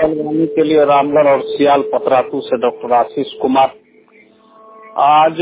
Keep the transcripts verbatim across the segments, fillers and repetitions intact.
पहलवानी के लिए रामगढ़ और सियाल पतरातू से डॉक्टर आशीष कुमार। आज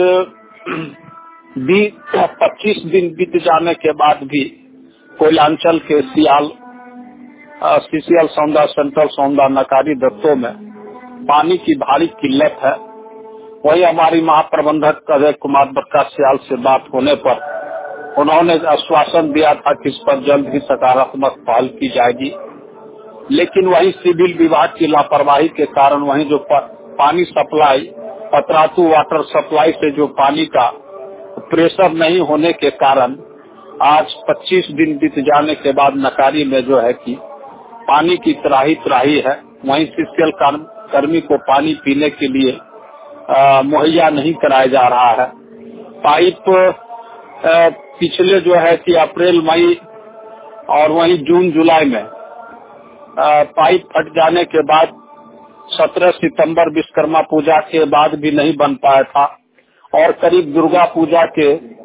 पच्चीस दिन बीत जाने के बाद भी कोयलांचल के सियाल सीसीएल सौंदा, सेंट्रल सौंदा, नकारी दत्तों में पानी की भारी किल्लत है। वही हमारी महाप्रबंधक अजय कुमार बक्का सियाल से बात होने पर उन्होंने आश्वासन दिया था कि इस पर जल्द ही सकारात्मक पहल की जाएगी, लेकिन वही सिविल विभाग की लापरवाही के कारण वही जो पानी सप्लाई पतरातू वाटर सप्लाई से जो पानी का प्रेशर नहीं होने के कारण आज पच्चीस दिन बीत जाने के बाद नकारी में जो है कि पानी की त्राही त्राही है। वहीं सीसीएल कर्मी को पानी पीने के लिए मुहैया नहीं कराया जा रहा है। पाइप आ, पिछले जो है कि अप्रैल मई और वहीं जून जुलाई में आ, पाइप फट जाने के बाद सत्रह सितंबर विश्वकर्मा पूजा के बाद भी नहीं बन पाया था और करीब दुर्गा पूजा के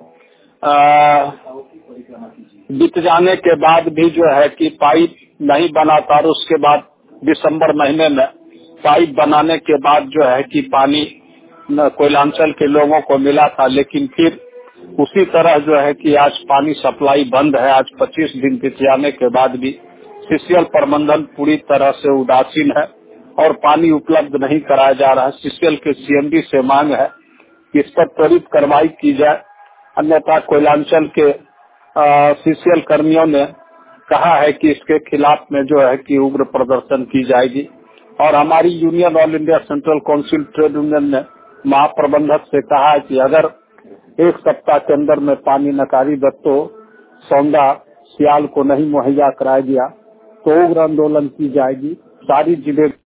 बीत जाने के बाद भी जो है कि पाइप नहीं बना था। और उसके बाद दिसंबर महीने में पाइप बनाने के बाद जो है कि पानी कोयलांचल के लोगों को मिला था, लेकिन फिर उसी तरह जो है कि आज पानी सप्लाई बंद है। आज पच्चीस दिन बीत जाने के बाद भी सीसीएल प्रबंधन पूरी तरह से उदासीन है और पानी उपलब्ध नहीं कराया जा रहा है। सीसीएल के सीएमडी से मांग है कि इस पर त्वरित कार्रवाई की जाए, अन्यथा कोयलांचल के सीसीएल कर्मियों ने कहा है कि इसके खिलाफ में जो है कि उग्र प्रदर्शन की जाएगी। और हमारी union all India central council trade union ने महाप्रबंधक से कहा है कि अगर एक सप्ताह के अंदर में पानी नकारी दत्तो, सौंदा, सियाल को नहीं मुहैया कराया गया तो उग्र आंदोलन की जाएगी। सारी जिले